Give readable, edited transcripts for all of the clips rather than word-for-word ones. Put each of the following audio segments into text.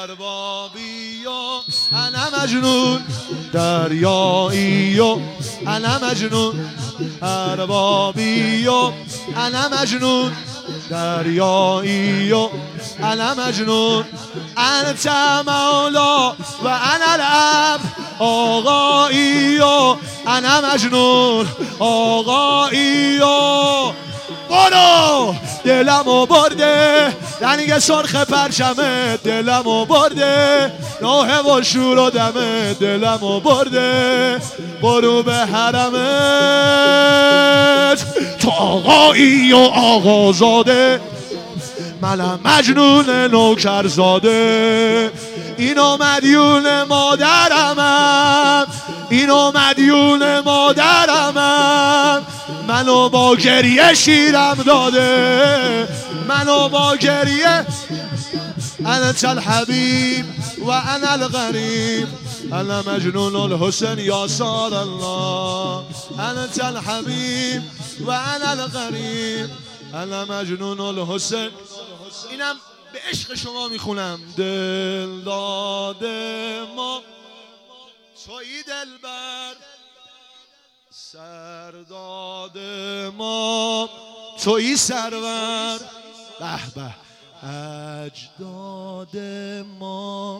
اربابی و انا مجنون، دریایی و انا مجنون، اربابی و انا مجنون، دریایی و انا مجنون، انت مولا و انا العبد، آقایی و انا مجنون، آقایی و برو دلمو برده رنگ سرخ پرچمه، دلمو برده نوحه و شور و دمه، دلمو برده برو به حرمت، تو آقایی و آقازاده، منم مجنون نوکرزاده، اینو مدیون مادرمم، اینو مدیون مادرمم، منو با گریه شیرم داده، منو با گریه، انت الحبیب و انا الغریب، انا مجنون الحسن یا سار الله، انت الحبیب و انا الغریب، انا مجنون الحسن. اینم به عشق شما میخونم. دل داده ما تویی دلبر، سر داده ما تویی سرور، به به اجداد ما،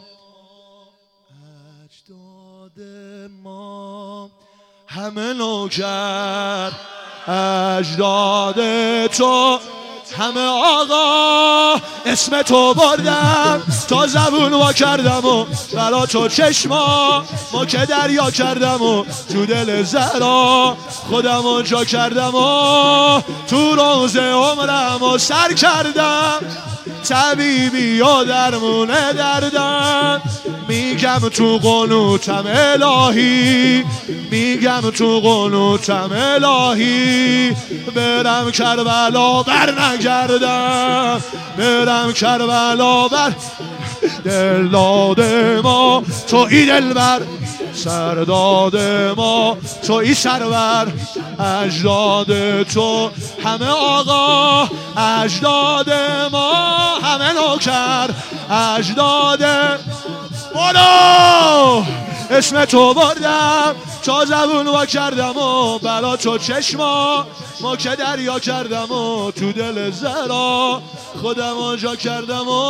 اجداد ما همه نوکر، اجداد تو همه آقا، اسم تو بردم تا زبون وا کردم و برا تو چشما ما که دریا کردم و تو دل زهرا خودم جا کردم و تو روز عمرم و سر کردم، طبیبی و درمون دردم، میگم تو قنوتم الهی، میگم تو قنوتم الهی، برم کربلا بر نگردم، برم کربلا بر، دل داده ما تویی دلبر، سر داده ما تویی سرور، اجداد تو همه آقا، اجداد ما همه نوکر، اجداد برو اسم تو بردم تا زبون وا کردم و برا تو چشما ما که دریا کردم و تو دل زهرا خودم جا کردم و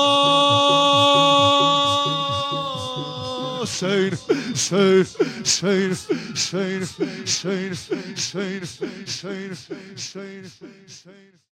سین سین سین سین سین سین سین سین